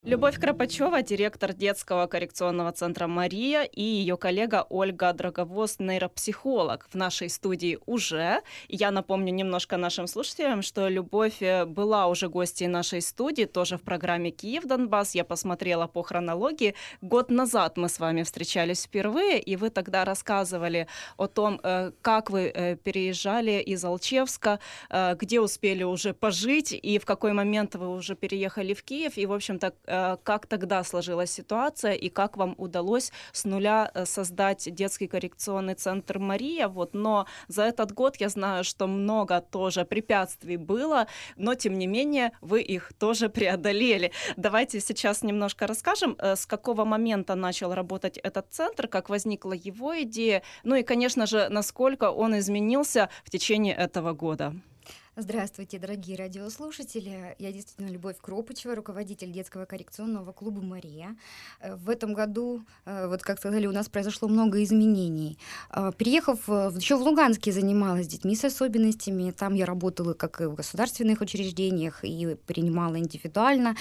Любовь Кропачева, директор детского коррекционного центра «Мария», и ее коллега Ольга Драговоз, нейропсихолог, в нашей студии уже. Я напомню немножко нашим слушателям, что Любовь была уже гостьей нашей студии, тоже в программе «Киев-Донбасс». Я посмотрела по хронологии. Год назад мы с вами встречались впервые, и вы тогда рассказывали о том, как вы переезжали из Алчевска, где успели уже пожить, и в какой момент вы уже переехали в Киев, и, в общем-то, как тогда сложилась ситуация и как вам удалось с нуля создать детский коррекционный центр «Мария». Вот. Но за этот год я знаю, что много тоже препятствий было, но тем не менее вы их тоже преодолели. Давайте сейчас немножко расскажем, с какого момента начал работать этот центр, как возникла его идея, ну и, конечно же, насколько он изменился в течение этого года. Здравствуйте, дорогие радиослушатели. Я действительно Любовь Кропачева, руководитель детского коррекционного клуба «Мария». В этом году, вот как сказали, у нас произошло много изменений. Приехав, еще в Луганске занималась детьми с особенностями. Там я работала как и в государственных учреждениях, и принимала индивидуально.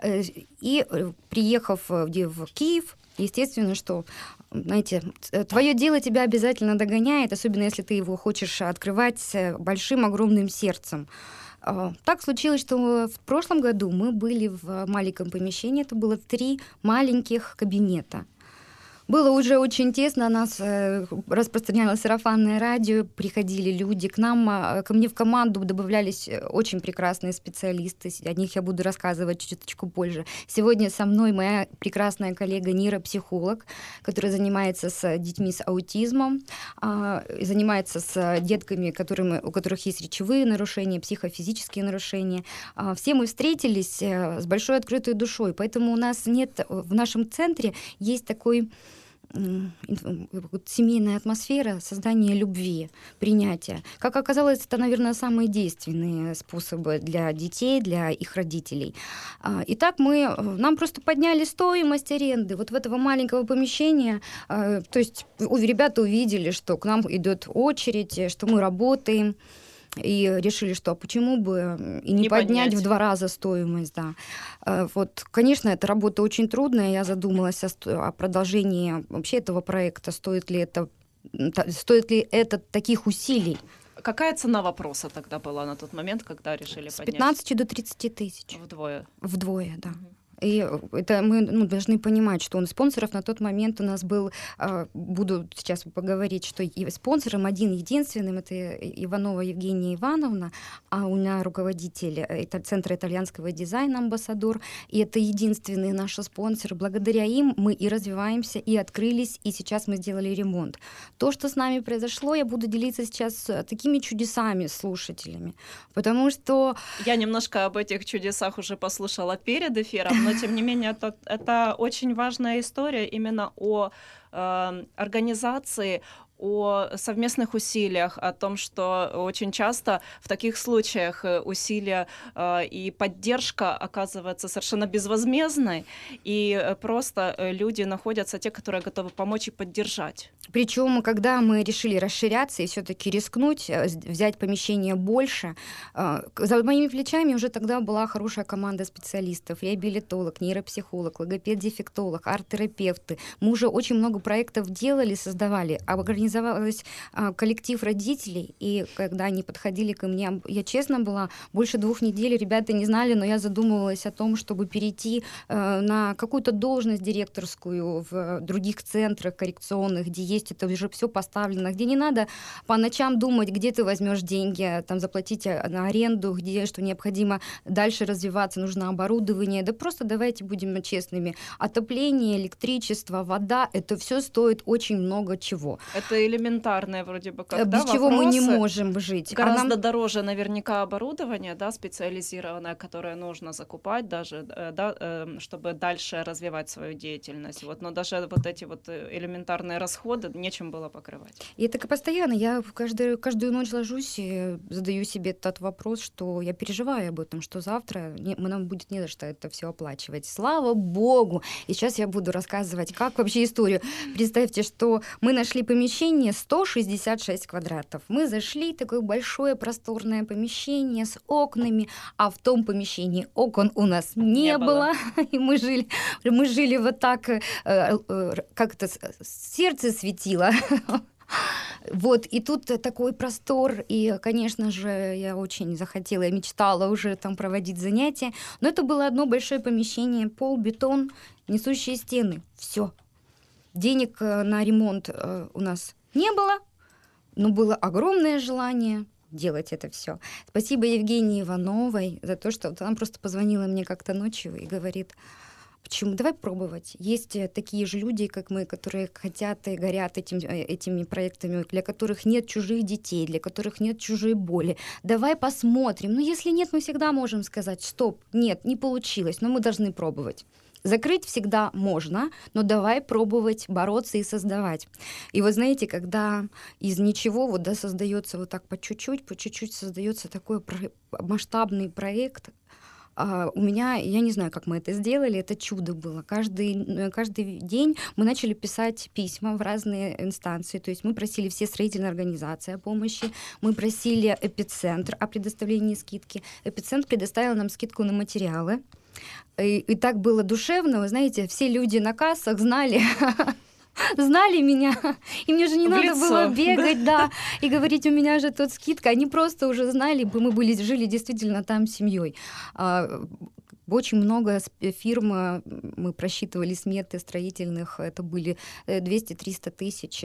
И приехав в Киев, естественно, что, знаете, твое дело тебя обязательно догоняет, особенно если ты его хочешь открывать большим, огромным сердцем. Так случилось, что в прошлом году мы были в маленьком помещении, это было 3 маленьких кабинета. Было уже очень тесно, нас распространялось сарафанное радио, приходили люди к нам, ко мне в команду добавлялись очень прекрасные специалисты, о них я буду рассказывать чуточку позже. Сегодня со мной моя прекрасная коллега нейропсихолог, которая занимается с детьми с аутизмом, занимается с детками, у которых есть речевые нарушения, психофизические нарушения. Все мы встретились с большой открытой душой, поэтому у нас нет, в нашем центре есть такой семейная атмосфера, создание любви, принятия. Как оказалось, это, наверное, самые действенные способы для детей, для их родителей. Итак, нам просто подняли стоимость аренды вот в этого маленького помещения. То есть ребята увидели, что к нам идет очередь, что мы работаем. И решили, что почему бы и не поднять в 2 раза стоимость. Да. Вот, конечно, эта работа очень трудная. Я задумалась о продолжении вообще этого проекта. Стоит ли это таких усилий? Какая цена вопроса тогда была на тот момент, когда решили поднять? С поднять? 15 до 30 тысяч. Вдвое? Вдвое, да. И это мы должны понимать, что спонсоров на тот момент у нас был, буду сейчас поговорить, что и спонсором единственным это Иванова Евгения Ивановна, а у меня руководитель Центра итальянского дизайна, амбассадор, и это единственный наш спонсор. Благодаря им мы и развиваемся, и открылись, и сейчас мы сделали ремонт. То, что с нами произошло, я буду делиться сейчас такими чудесами с слушателями, потому что... Я немножко об этих чудесах уже послушала перед эфиром, но тем не менее это очень важная история именно о организации, о совместных усилиях, о том, что очень часто в таких случаях усилия и поддержка оказывается совершенно безвозмездной, и просто люди находятся, те, которые готовы помочь и поддержать. Причем, когда мы решили расширяться и все-таки рискнуть, взять помещение больше, за моими плечами уже тогда была хорошая команда специалистов, реабилитолог, нейропсихолог, логопед-дефектолог, арт-терапевты. Мы уже очень много проектов делали, создавали, организовался коллектив родителей, и когда они подходили ко мне, я честно была, больше 2 недель ребята не знали, но я задумывалась о том, чтобы перейти на какую-то должность директорскую в других центрах коррекционных, где есть это уже все поставлено, где не надо по ночам думать, где ты возьмешь деньги, там заплатить на аренду, где что необходимо дальше развиваться, нужно оборудование. Да просто давайте будем честными. Отопление, электричество, вода, это все стоит очень много чего. Это элементарное вроде бы как, без чего мы не можем жить. Гораздо дороже наверняка оборудование, да, специализированное, которое нужно закупать даже, да, чтобы дальше развивать свою деятельность. Вот, но даже вот эти вот элементарные расходы нечем было покрывать. И это постоянно. Я каждую ночь ложусь и задаю себе тот вопрос, что я переживаю об этом, что завтра нам будет не за что это все оплачивать. Слава Богу! И сейчас я буду рассказывать, как вообще историю. Представьте, что мы нашли помещение, помещение 166 квадратов. Мы зашли, такое большое просторное помещение с окнами, а в том помещении окон у нас не было. И мы жили вот так, как это, сердце светило. Вот, и тут такой простор, и, конечно же, я очень захотела, я мечтала уже там проводить занятия, но это было одно большое помещение, пол, бетон, несущие стены, все. Денег на ремонт у нас не было, но было огромное желание делать это все. Спасибо Евгении Ивановой за то, что она просто позвонила мне как-то ночью и говорит: почему? Давай пробовать. Есть такие же люди, как мы, которые хотят и горят этими проектами, для которых нет чужих детей, для которых нет чужой боли. Давай посмотрим. Ну, если нет, мы всегда можем сказать: стоп, нет, не получилось, но мы должны пробовать. Закрыть всегда можно, но давай пробовать бороться и создавать. И вот знаете, когда из ничего вот, да, создается вот так по чуть-чуть создается такой масштабный проект. У меня, я не знаю, как мы это сделали, это чудо было. Каждый день мы начали писать письма в разные инстанции, то есть мы просили все строительные организации о помощи, мы просили Эпицентр о предоставлении скидки. Эпицентр предоставил нам скидку на материалы. И так было душевно, вы знаете, все люди на кассах знали меня, и мне же не надо было бегать, да, и говорить: у меня же тут скидка. Они просто уже знали, мы жили действительно там семьей. Очень много фирм, мы просчитывали сметы строительных, это были 200-300 тысяч,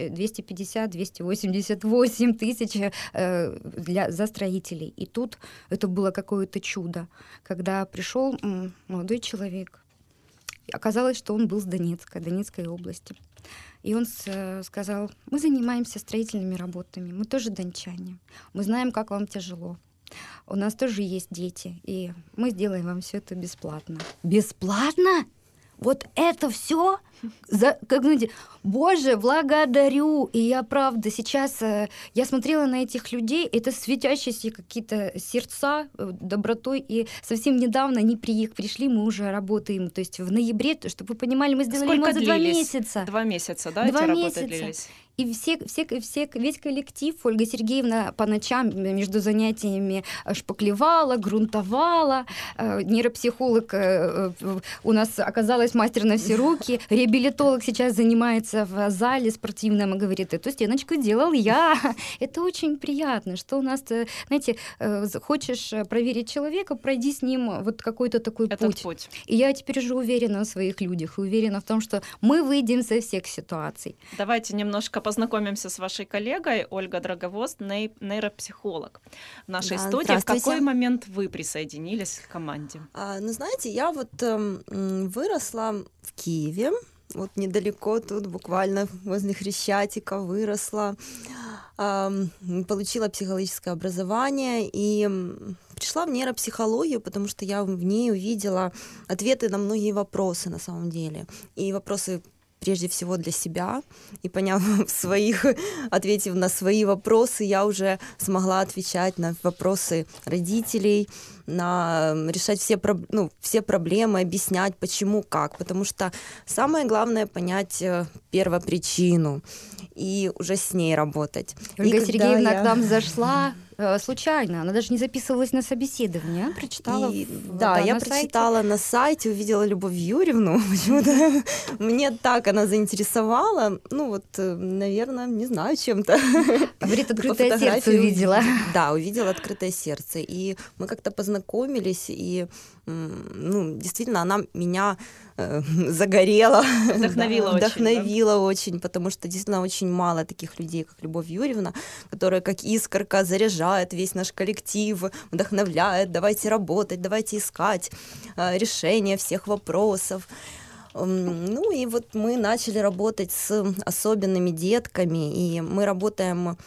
250-288 тысяч за строителей. И тут это было какое-то чудо, когда пришел молодой человек. Оказалось, что он был с Донецкой области. И он сказал: мы занимаемся строительными работами, мы тоже дончане, мы знаем, как вам тяжело. У нас тоже есть дети, и мы сделаем вам все это бесплатно. Бесплатно? Вот это все? Как знаете, Боже, благодарю. И я правда сейчас, я смотрела на этих людей, это светящиеся какие-то сердца добротой, и совсем недавно они пришли, мы уже работаем, то есть в ноябре, чтобы вы понимали, мы сделали ремонт за 2 месяца. 2 месяца, да, эти работы длились? И весь коллектив, Ольга Сергеевна по ночам между занятиями шпаклевала, грунтовала, нейропсихолог у нас оказалась мастер на все руки, реабилитолог сейчас занимается в зале спортивном и говорит: эту стеночку делал я. Это очень приятно, что у нас, знаете, хочешь проверить человека, пройди с ним вот какой-то такой путь. И я теперь уже уверена в своих людях, уверена в том, что мы выйдем со всех ситуаций. Давайте немножко познакомимся с вашей коллегой. Ольга Драговоз, нейропсихолог в нашей студии. В какой момент вы присоединились к команде? Ну, знаете, я вот выросла в Киеве, вот недалеко тут, буквально возле Хрещатика выросла, получила психологическое образование и пришла в нейропсихологию, потому что я в ней увидела ответы на многие вопросы на самом деле. И вопросы прежде всего для себя, и ответив на свои вопросы, я уже смогла отвечать на вопросы родителей, решать все проблемы, объяснять, почему, как, потому что самое главное — понять первопричину и уже с ней работать. Ольга Сергеевна к нам зашла случайно, она даже не записывалась на собеседование, прочитала. Я прочитала на сайте, увидела Любовь Юрьевну, почему-то мне так она заинтересовала, наверное, не знаю, чем-то. Говорит, открытое сердце увидела. Да, увидела открытое сердце, и мы как-то познакомились, и действительно она меня загорела, вдохновила очень, потому что действительно очень мало таких людей, как Любовь Юрьевна, которая как искорка заряжает весь наш коллектив, вдохновляет: давайте работать, давайте искать решение всех вопросов. И вот мы начали работать с особенными детками, и мы работаем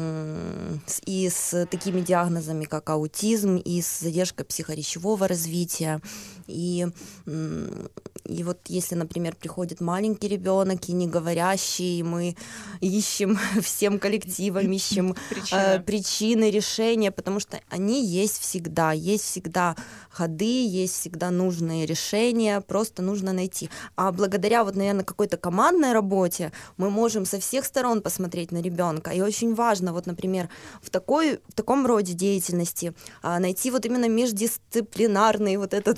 и с такими диагнозами, как аутизм, и с задержкой психоречевого развития. И И вот если, например, приходит маленький ребенок и не говорящий, мы ищем всем коллективом, ищем причины, решения, потому что они есть всегда ходы, есть всегда нужные решения, просто нужно найти. А благодаря вот, наверное, какой-то командной работе мы можем со всех сторон посмотреть на ребенка. И очень важно, вот, например, в таком роде деятельности найти вот именно междисциплинарный вот этот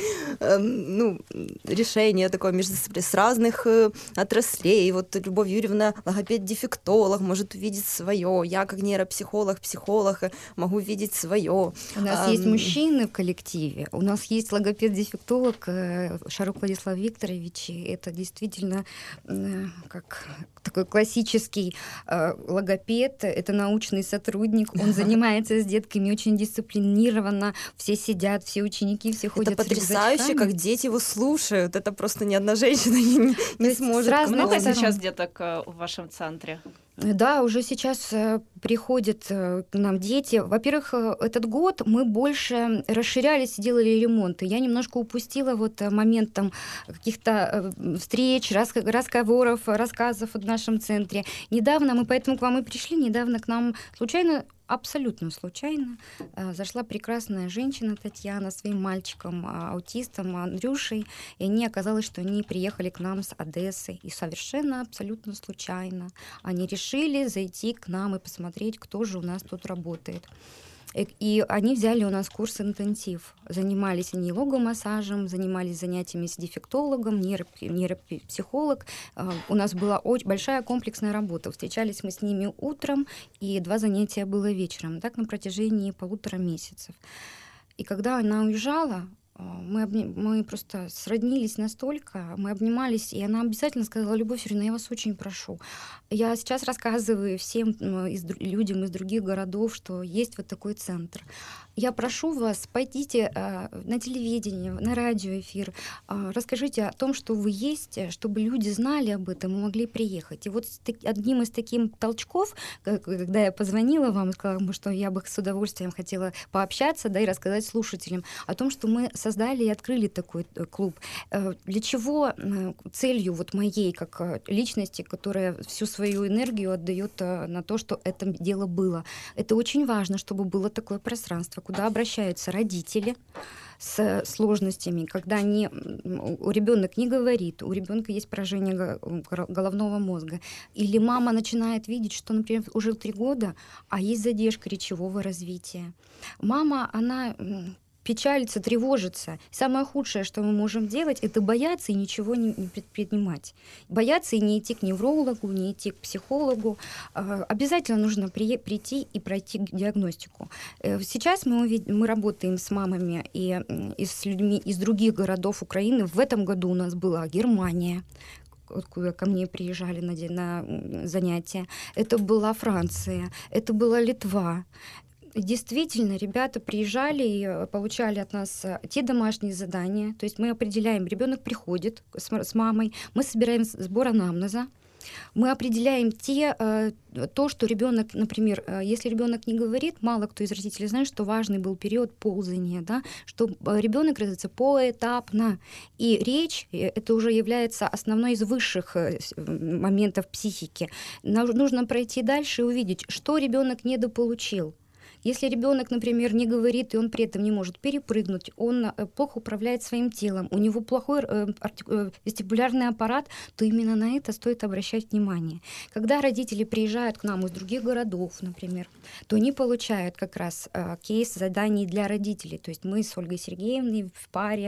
решение такое с разных отраслей. Вот Любовь Юрьевна, логопед-дефектолог, может увидеть свое. Я, как нейропсихолог, психолог, могу видеть свое. У нас есть мужчины в коллективе, у нас есть логопед-дефектолог Шарук Владислав Викторович. Это действительно как такой классический логопед, это научный сотрудник, он занимается с детками очень дисциплинированно, все сидят, все ученики, все ходят. Это потрясающе, как дети его слушают, это просто ни одна женщина не сможет. Много сейчас деток в вашем центре? Да, уже сейчас приходят к нам дети. Во-первых, этот год мы больше расширялись и делали ремонты. Я немножко упустила вот момент там каких-то встреч, разговоров, рассказов в нашем центре. Недавно мы поэтому к вам и пришли, недавно к нам случайно, абсолютно случайно, зашла прекрасная женщина Татьяна с своим мальчиком, аутистом Андрюшей, и оказалось, что они приехали к нам с Одессы, и совершенно абсолютно случайно они решили зайти к нам и посмотреть, кто же у нас тут работает. И они взяли у нас курс интенсив. Занимались они логомассажем, занимались занятиями с дефектологом, нейропсихолог. У нас была очень большая комплексная работа. Встречались мы с ними утром, и 2 занятия было вечером. Так на протяжении 1,5 месяцев. И когда она уезжала, мы просто сроднились настолько, мы обнимались, и она обязательно сказала: Любовь Юрьевна, я вас очень прошу. Я сейчас рассказываю всем людям из других городов, что есть вот такой центр. Я прошу вас, пойдите на телевидение, на радиоэфир, расскажите о том, что вы есть, чтобы люди знали об этом и могли приехать. И вот одним из таких толчков, когда я позвонила вам и сказала, что я бы с удовольствием хотела пообщаться, да, и рассказать слушателям о том, что мы создали и открыли такой клуб. Для чего целью вот моей как личности, которая всю свою энергию отдает на то, что это дело было. Это очень важно, чтобы было такое пространство, куда обращаются родители с сложностями, когда ребенок не говорит, у ребенка есть поражение головного мозга, или мама начинает видеть, что, например, уже 3 года, а есть задержка речевого развития. Мама, она печалится, тревожится. Самое худшее, что мы можем делать, это бояться и ничего не предпринимать. Бояться и не идти к неврологу, не идти к психологу. Обязательно нужно прийти и пройти диагностику. Сейчас мы работаем с мамами и с людьми из других городов Украины. В этом году у нас была Германия, откуда ко мне приезжали на занятия. Это была Франция, это была Литва. Действительно, ребята приезжали и получали от нас те домашние задания. То есть мы определяем, ребенок приходит с мамой, мы собираем сбор анамнеза, мы определяем то, что ребенок, например, если ребенок не говорит, мало кто из родителей знает, что важный был период ползания, да, что ребенок развивается поэтапно. И речь, это уже является основной из высших моментов психики. Нужно пройти дальше и увидеть, что ребенок недополучил. Если ребенок, например, не говорит, и он при этом не может перепрыгнуть, он плохо управляет своим телом, у него плохой вестибулярный аппарат, то именно на это стоит обращать внимание. Когда родители приезжают к нам из других городов, например, то они получают как раз кейс заданий для родителей. То есть мы с Ольгой Сергеевной в паре,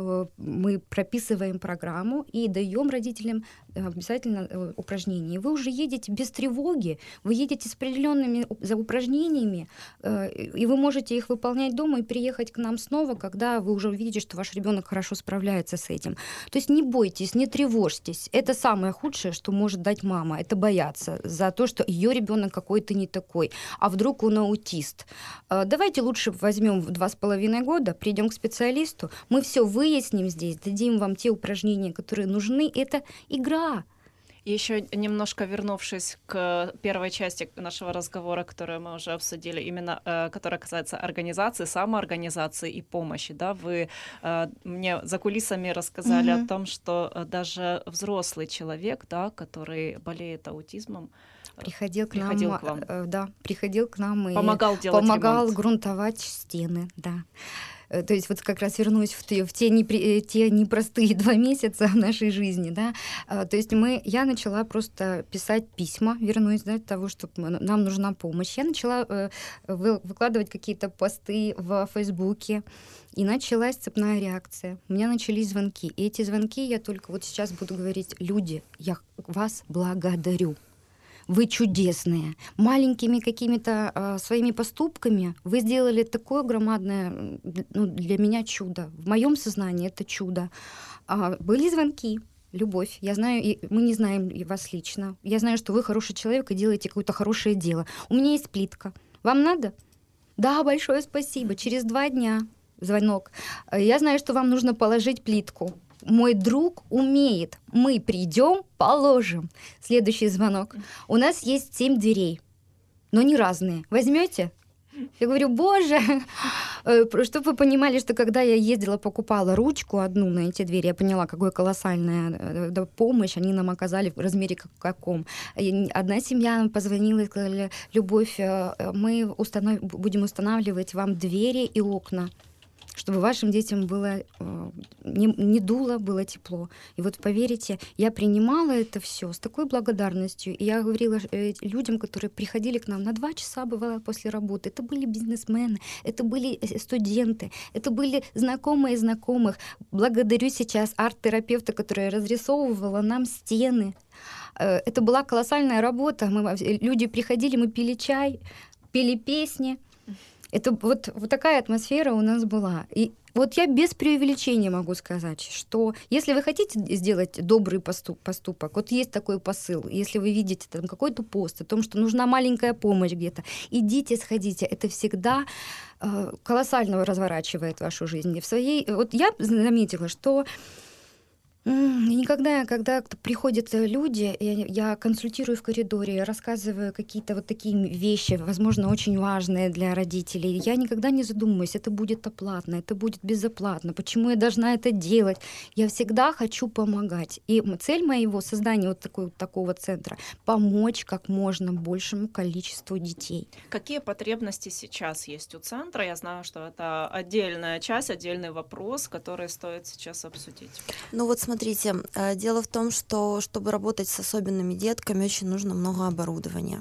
мы прописываем программу и даем родителям обязательно упражнения. Вы уже едете без тревоги, вы едете с определенными упражнениями, и вы можете их выполнять дома и приехать к нам снова, когда вы уже увидите, что ваш ребенок хорошо справляется с этим. То есть не бойтесь, не тревожьтесь. Это самое худшее, что может дать мама. Это бояться за то, что ее ребенок какой-то не такой, а вдруг он аутист. Давайте лучше возьмем 2,5 года, придем к специалисту, мы все выясним здесь, дадим вам те упражнения, которые нужны. Это игра. Еще немножко вернувшись к первой части нашего разговора, которую мы уже обсудили, именно которая касается организации, самоорганизации и помощи, да, вы мне за кулисами рассказали о том, что даже взрослый человек, да, который болеет аутизмом, приходил к вам. Да, приходил к нам и помогал ремонт. Грунтовать стены, да. То есть вот как раз вернусь в те непростые 2 месяца в нашей жизни, да. То есть я начала просто писать письма, вернусь, да, того, что нам нужна помощь. Я начала выкладывать какие-то посты в Фейсбуке, и началась цепная реакция. У меня начались звонки. И эти звонки я только вот сейчас буду говорить: люди, я вас благодарю. Вы чудесные. Маленькими какими-то своими поступками вы сделали такое громадное, для меня чудо. В моем сознании это чудо. Были звонки. Любовь. Я знаю, мы не знаем вас лично. Я знаю, что вы хороший человек и делаете какое-то хорошее дело. У меня есть плитка. Вам надо? Да, большое спасибо. Через 2 дня звонок. Я знаю, что вам нужно положить плитку. Мой друг умеет. Мы придем, положим. Следующий звонок. У нас есть 7 дверей, но не разные. Возьмете? Я говорю: боже, чтобы вы понимали, что когда я ездила, покупала ручку одну на эти двери, я поняла, какая колоссальная помощь они нам оказали, в размере каком. Одна семья нам позвонила и сказали: Любовь, мы будем устанавливать вам двери и окна, чтобы вашим детям было не дуло, было тепло. И вот поверите, я принимала это все с такой благодарностью. И я говорила людям, которые приходили к нам на 2 часа, бывало, после работы. Это были бизнесмены, это были студенты, это были знакомые знакомых. Благодарю сейчас арт-терапевта, которая разрисовывала нам стены. Это была колоссальная работа. Люди приходили, мы пили чай, пели песни. Это вот такая атмосфера у нас была. И вот я без преувеличения могу сказать, что если вы хотите сделать добрый поступок, вот есть такой посыл, если вы видите там какой-то пост о том, что нужна маленькая помощь где-то, идите, сходите. Это всегда колоссально разворачивает вашу жизнь. Вот я заметила, что никогда, когда приходят люди, я консультирую в коридоре, я рассказываю какие-то вот такие вещи, возможно, очень важные для родителей. Я никогда не задумываюсь, это будет оплатно, это будет безоплатно, почему я должна это делать. Я всегда хочу помогать. И цель моего создания вот такого центра — помочь как можно большему количеству детей. Какие потребности сейчас есть у центра? Я знаю, что это отдельная часть, отдельный вопрос, который стоит сейчас обсудить. Ну вот смотрите, дело в том, что чтобы работать с особенными детками, очень нужно много оборудования.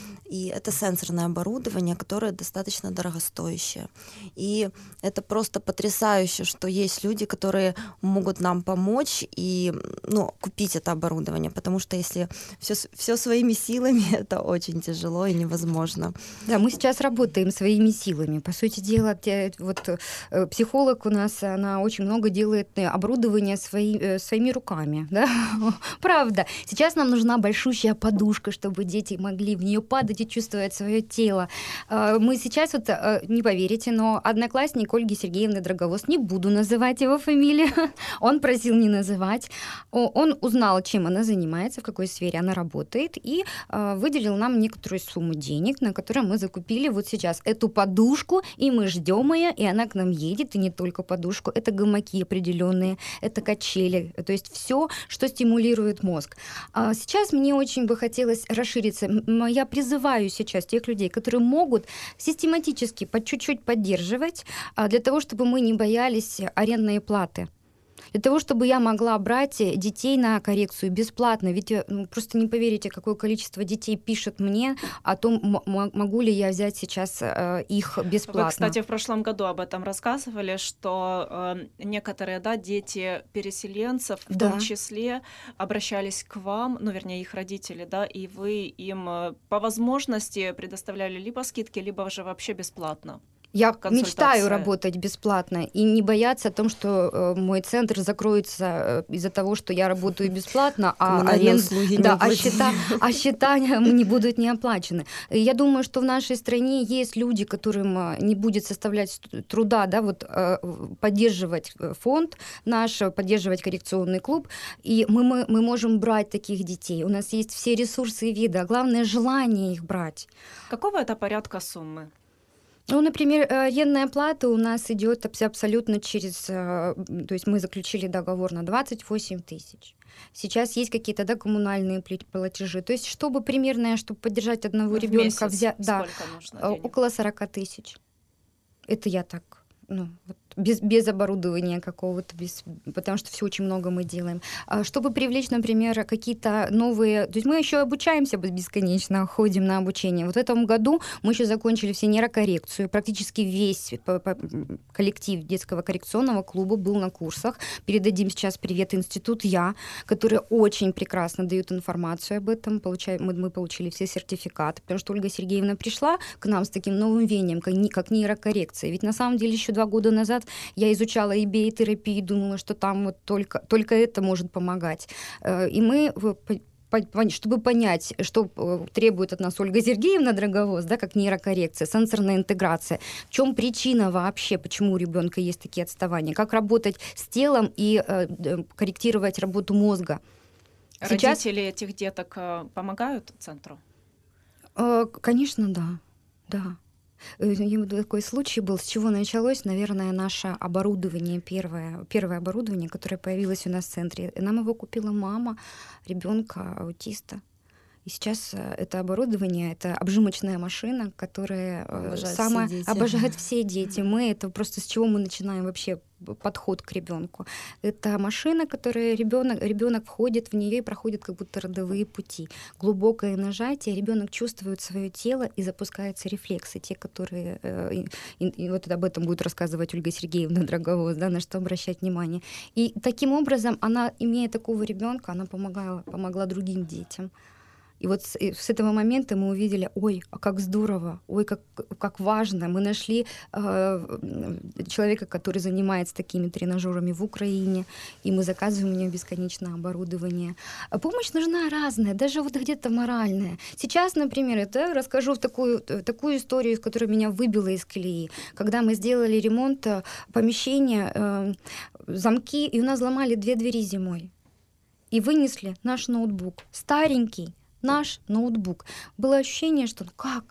И это сенсорное оборудование, которое достаточно дорогостоящее. И это просто потрясающе, что есть люди, которые могут нам помочь и купить это оборудование, потому что если все своими силами, это очень тяжело и невозможно. Да, мы сейчас работаем своими силами. По сути дела, вот психолог у нас, она очень много делает оборудования своими руками. Да? Правда. Сейчас нам нужна большущая подушка, чтобы дети могли в нее падать и чувствовать свое тело. Мы сейчас, не поверите, но одноклассник Ольги Сергеевны Драговоз, не буду называть его фамилию, он просил не называть, он узнал, чем она занимается, в какой сфере она работает, и выделил нам некоторую сумму денег, на которую мы закупили вот сейчас эту подушку, и мы ждем ее, и она к нам едет, и не только подушку, это гамаки определенные, это качели, то есть все, что стимулирует мозг. Сейчас мне очень бы хотелось расшириться. Я призываю сейчас тех людей, которые могут систематически по чуть-чуть поддерживать, для того, чтобы мы не боялись арендной платы. Для того, чтобы я могла брать детей на коррекцию бесплатно. Ведь просто не поверите, какое количество детей пишет мне о том, могу ли я взять сейчас их бесплатно. Вы, кстати, в прошлом году об этом рассказывали, что некоторые, дети переселенцев, в том числе, обращались к вам, вернее, их родители, и вы им по возможности предоставляли либо скидки, либо же вообще бесплатно. Я мечтаю работать бесплатно и не бояться о том, что мой центр закроется из-за того, что я работаю бесплатно, счета не будут не оплачены. Я думаю, что в нашей стране есть люди, которым не будет составлять труда, да, вот, поддерживать фонд наш, поддерживать коррекционный клуб, и мы можем брать таких детей. У нас есть все ресурсы и виды, а главное желание их брать. Какого это порядка суммы? Ну, например, арендная плата у нас идет абсолютно через... То есть мы заключили договор на 28 тысяч. Сейчас есть какие-то, да, коммунальные платежи. То есть чтобы примерно, чтобы поддержать одного ребенка, около 40 тысяч. Это я так, вот, без оборудования какого-то, потому что все очень много мы делаем. Чтобы привлечь, например, какие-то новые... То есть мы еще обучаемся бесконечно, ходим на обучение. Вот в этом году мы еще закончили все нейрокоррекцию. Практически весь коллектив детского коррекционного клуба был на курсах. Передадим сейчас привет Институт Я, который очень прекрасно дает информацию об этом. Мы получили все сертификаты, потому что Ольга Сергеевна пришла к нам с таким новым веянием, как нейрокоррекция. Ведь на самом деле еще 2 года назад я изучала и биотерапию, думала, что там вот только это может помогать. И мы, чтобы понять, что требует от нас Ольга Сергеевна Драговоз, да, как нейрокоррекция, сенсорная интеграция, в чем причина вообще, почему у ребенка есть такие отставания, как работать с телом и корректировать работу мозга. Родители этих деток помогают центру? Конечно, да. Такой случай был, с чего началось, наверное, наше оборудование, первое оборудование, которое появилось у нас в центре. Нам его купила мама ребенка аутиста. И сейчас это оборудование, это обжимочная машина, которая обожают все дети. Это просто с чего мы начинаем вообще подход к ребенку. Это машина, которая ребенок входит в нее и проходит как будто родовые пути. Глубокое нажатие, ребенок чувствует свое тело и запускаются рефлексы, те, которые и вот об этом будет рассказывать Ольга Сергеевна Драговоз, да, на что обращать внимание. И таким образом она, имея такого ребенка, она помогла другим детям. И вот с этого момента мы увидели, ой, а как здорово, ой, как важно. Мы нашли человека, который занимается такими тренажерами в Украине, и мы заказываем у него бесконечное оборудование. Помощь нужна разная, даже вот где-то моральная. Сейчас, например, расскажу такую историю, из которой меня выбило из колеи. Когда мы сделали ремонт помещения, замки, и у нас сломали 2 двери зимой. И вынесли наш ноутбук, старенький, наш ноутбук. Было ощущение, что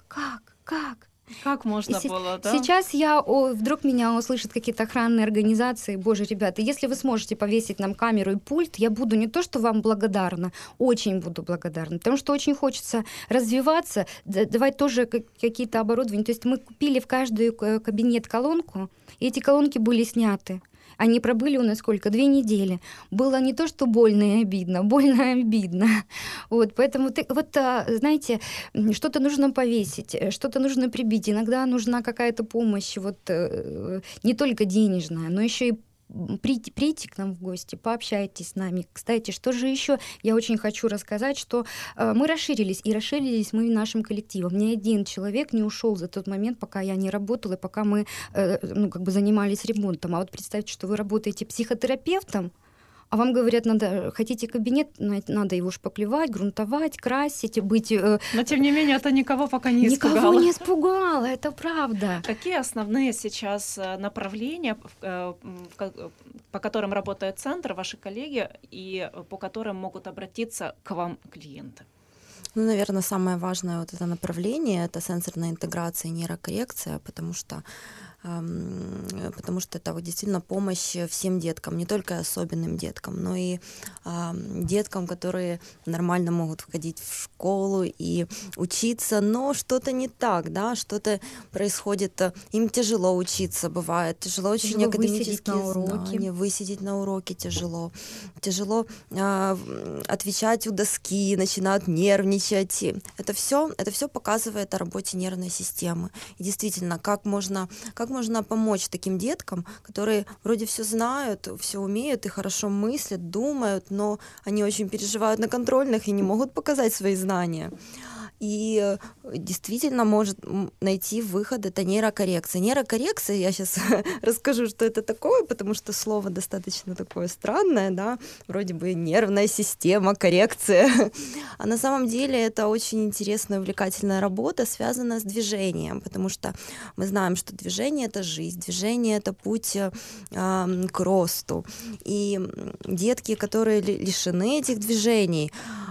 Как можно было, да? Сейчас вдруг меня услышат какие-то охранные организации. Боже, ребята, если вы сможете повесить нам камеру и пульт, я буду не то, что вам благодарна, очень буду благодарна, потому что очень хочется развиваться, давать тоже какие-то оборудования. То есть мы купили в каждый кабинет колонку, и эти колонки были сняты. Они пробыли у нас сколько? 2 недели. Было не то, что больно и обидно, больно и обидно. Вот, поэтому, знаете, что-то нужно повесить, что-то нужно прибить. Иногда нужна какая-то помощь, не только денежная, но еще и прийти к нам в гости, пообщайтесь с нами. Кстати, что же еще я очень хочу рассказать, что мы расширились мы нашим коллективом. Ни один человек не ушел за тот момент, пока я не работала, и пока мы занимались ремонтом. А вот представьте, что вы работаете психотерапевтом, а вам говорят, хотите кабинет, надо его шпаклевать, грунтовать, красить, быть... Но, тем не менее, это никого пока не испугало. Никого не испугало, это правда. Какие основные сейчас направления, по которым работает центр, ваши коллеги, и по которым могут обратиться к вам клиенты? Наверное, самое важное вот это направление — это сенсорная интеграция и нейрокоррекция, потому что это вот действительно помощь всем деткам, не только особенным деткам, но и деткам, которые нормально могут входить в школу и учиться, но что-то не так, да, что-то происходит, им тяжело учиться, бывает, тяжело очень академические знания, высидеть на уроке тяжело отвечать у доски, начинают нервничать. Это все показывает о работе нервной системы. И действительно, как можно помочь таким деткам, которые вроде все знают, все умеют и хорошо мыслят, думают, но они очень переживают на контрольных и не могут показать свои знания. и действительно может найти выход. Это нейрокоррекция. Нейрокоррекция, я сейчас расскажу, что это такое, потому что слово достаточно такое странное, да, вроде бы нервная система, коррекция. А на самом деле это очень интересная, увлекательная работа, связанная с движением, потому что мы знаем, что движение — это жизнь, движение — это путь к росту. И детки, которые лишены этих движений,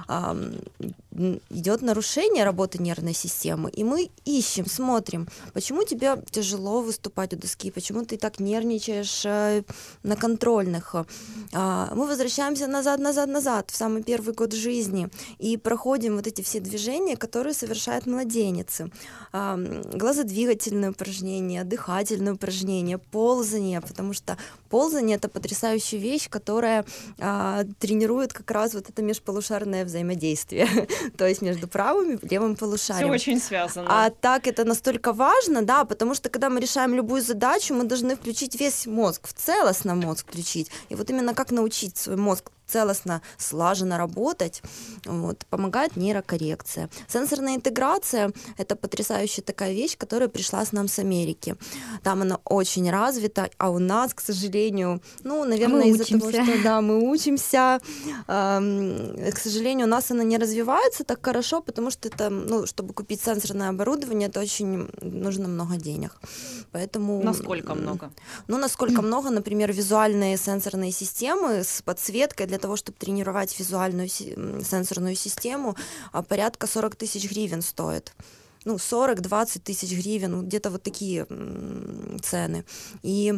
идет нарушение работы нервной системы, и мы ищем, смотрим, почему тебе тяжело выступать у доски, почему ты так нервничаешь на контрольных. Мы возвращаемся назад, в самый первый год жизни, и проходим вот эти все движения, которые совершают младенцы. Глазодвигательные упражнения, дыхательные упражнения, ползание, потому что ползание — это потрясающая вещь, которая тренирует как раз вот это межполушарное взаимодействие, то есть между правым и левым полушарием. Все очень связано. А так это настолько важно, да, потому что когда мы решаем любую задачу, мы должны включить весь мозг, в целостно мозг включить. И вот именно как научить свой мозг целостно, слаженно работать, вот, помогает нейрокоррекция. Сенсорная интеграция — это потрясающая такая вещь, которая пришла с нам с Америки. Там она очень развита, а у нас, к сожалению, наверное, из-за того, что да, мы учимся, к сожалению, у нас она не развивается так хорошо, потому что это, чтобы купить сенсорное оборудование, это очень нужно много денег. Поэтому... Насколько много? Насколько много, например, визуальные сенсорные системы с подсветкой для того, чтобы тренировать визуальную сенсорную систему, порядка 40 тысяч гривен стоит. 40-20 тысяч гривен, где-то вот такие цены. И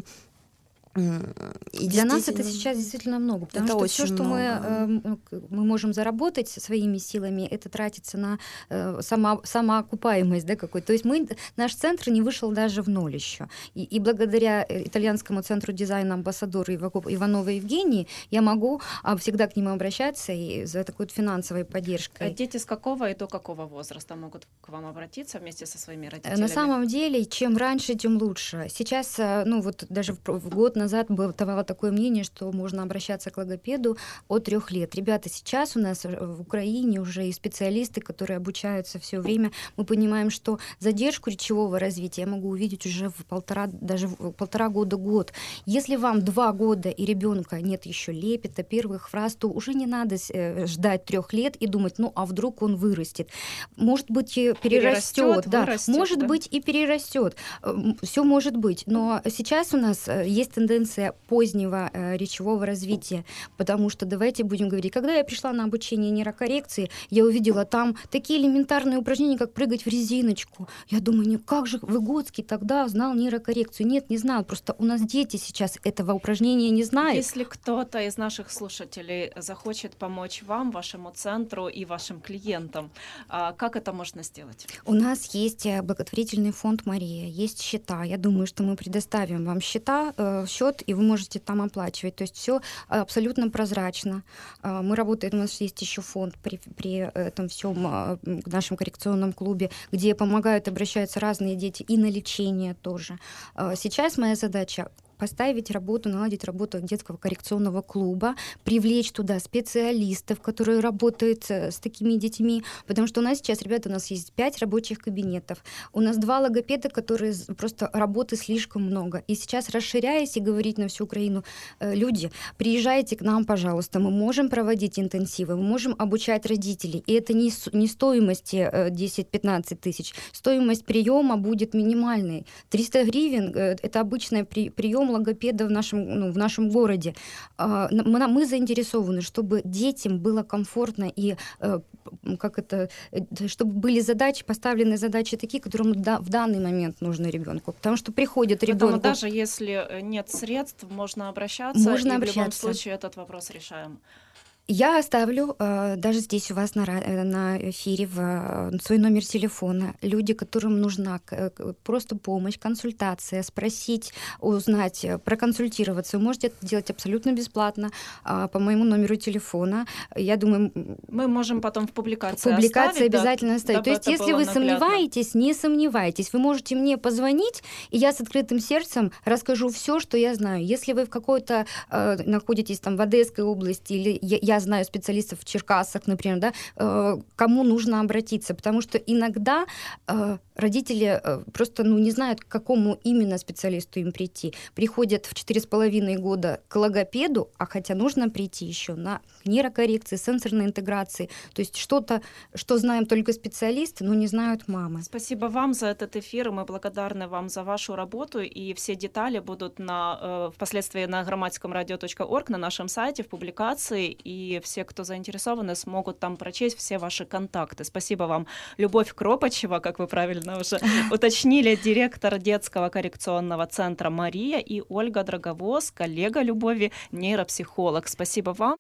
для нас это сейчас действительно много, потому что все, что мы можем заработать своими силами, это тратится на самоокупаемость, да, какой-то. То есть наш центр не вышел даже в ноль еще. И благодаря итальянскому центру дизайна амбассадору Ивановой Евгении я могу всегда к нему обращаться и за такой финансовой поддержкой. А дети с какого и до какого возраста могут к вам обратиться вместе со своими родителями? На самом деле, чем раньше, тем лучше. Сейчас, даже в год назад бытовало такое мнение, что можно обращаться к логопеду от 3 лет. Ребята, сейчас у нас в Украине уже и специалисты, которые обучаются все время. Мы понимаем, что задержку речевого развития я могу увидеть уже в полтора года-год. Если вам 2 года и ребенка нет еще лепета, первых фраз, то уже не надо ждать 3 лет и думать, а вдруг он вырастет. Может быть, перерастет, да. Может быть и перерастет. Все может быть. Но сейчас у нас есть тенденция позднего речевого развития, потому что, давайте будем говорить, когда я пришла на обучение нейрокоррекции, я увидела там такие элементарные упражнения, как прыгать в резиночку. Я думаю, как же Выгодский тогда знал нейрокоррекцию? Нет, не знал, просто у нас дети сейчас этого упражнения не знают. Если кто-то из наших слушателей захочет помочь вам, вашему центру и вашим клиентам, как это можно сделать? У нас есть благотворительный фонд «Мария», есть счета. Я думаю, что мы предоставим вам счет, и вы можете там оплачивать. То есть все абсолютно прозрачно. Мы работаем, у нас есть еще фонд при этом всем нашем коррекционном клубе, где помогают, обращаются разные дети и на лечение тоже. Сейчас моя задача наладить работу детского коррекционного клуба, привлечь туда специалистов, которые работают с такими детьми, потому что у нас сейчас, ребята, у нас есть 5 рабочих кабинетов, у нас 2 логопеда, которые просто работы слишком много. И сейчас, расширяясь и говорить на всю Украину, люди, приезжайте к нам, пожалуйста, мы можем проводить интенсивы, мы можем обучать родителей, и это не стоимости 10-15 тысяч, стоимость приема будет минимальной. 300 гривен — это обычный прием логопеда в нашем городе. Мы заинтересованы, чтобы детям было комфортно и чтобы были поставлены задачи такие, которые в данный момент нужны ребенку. Потому что приходит ребенок. Даже если нет средств, можно обращаться. В любом случае этот вопрос решаем. Я оставлю даже здесь у вас на эфире свой номер телефона. Люди, которым нужна просто помощь, консультация, спросить, узнать, проконсультироваться. Вы можете это делать абсолютно бесплатно по моему номеру телефона. Я думаю, мы можем потом в публикации обязательно оставить. То есть если вы сомневаетесь, не сомневайтесь. Вы можете мне позвонить, и я с открытым сердцем расскажу все, что я знаю. Если вы в какой-то находитесь там в Одесской области, или я я знаю специалистов в Черкасах, например, да, кому нужно обратиться, потому что иногда родители просто не знают, к какому именно специалисту им прийти. Приходят в 4,5 года к логопеду, а хотя нужно прийти еще на нейрокоррекции, сенсорной интеграции, то есть что-то, что знаем только специалисты, но не знают мамы. Спасибо вам за этот эфир, и мы благодарны вам за вашу работу, и все детали будут впоследствии на громадскомрадио.орг, на нашем сайте, в публикации, и все, кто заинтересованы, смогут там прочесть все ваши контакты. Спасибо вам. Любовь Кропачева, как вы правильно уже уточнили, директор детского коррекционного центра «Мария», и Ольга Драговоз, коллега Любови, нейропсихолог. Спасибо вам.